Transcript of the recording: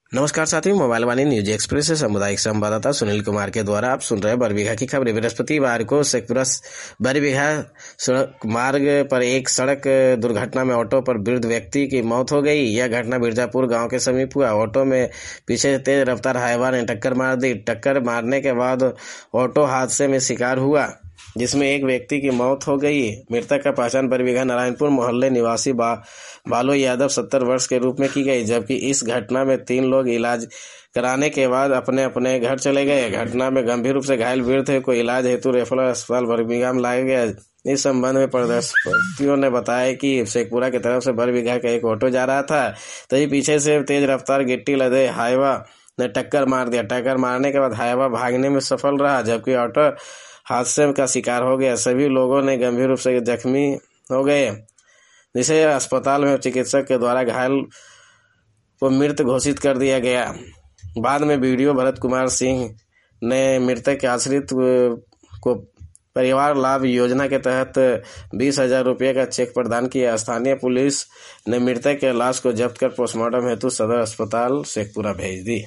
नमस्कार साथियों, मोबाइल वाणी news express से सामुदायिक संवाददाता सुनील कुमार के द्वारा आप सुन रहे हैं बरबीघा की खबरें। बृहस्पतिवार को शेखपुरा बरबीघा सड़क मार्ग पर एक सड़क दुर्घटना में ऑटो पर वृद्ध व्यक्ति की मौत हो गई। यह घटना मिर्जापुर गांव के समीप हुआ। ऑटो में पीछे तेज रफ्तार हाईवा ने टक्कर मार दी। टक्कर मारने के बाद ऑटो हादसे में शिकार हुआ, जिसमें एक व्यक्ति की मौत हो गई। मृतक का पहचान बरबीघा नारायणपुर मोहल्ले निवासी बालो यादव 70 वर्ष के रूप में की गई, जबकि इस घटना में 3 लोग इलाज कराने के बाद अपने अपने घर चले गए। घटना में गंभीर रूप से घायल वृद्ध को इलाज हेतु रेफरल अस्पताल बरबीघा में लाया गया। इस संबंध में प्रदर्शनकारियों ने बताया कि शेखपुरा की तरफ से बरबीघा का एक ऑटो जा रहा था, तभी पीछे से तेज रफ्तार गिट्टी लदे हाईवा ने टक्कर मार दिया। टक्कर मारने के बाद हाईवा भागने में सफल रहा, जबकि ऑटो हादसे का शिकार हो गया। सभी लोगों ने गंभीर रूप से जख्मी हो गए, जिसे अस्पताल में चिकित्सक के द्वारा घायल को मृत घोषित कर दिया गया। बाद में वीडियो भरत कुमार सिंह ने मृतक के आश्रित को परिवार लाभ योजना के तहत 20,000 रुपये का चेक प्रदान किया। स्थानीय पुलिस ने मृतक के लाश को जब्त कर पोस्टमार्टम हेतु सदर अस्पताल शेखपुरा भेज दी।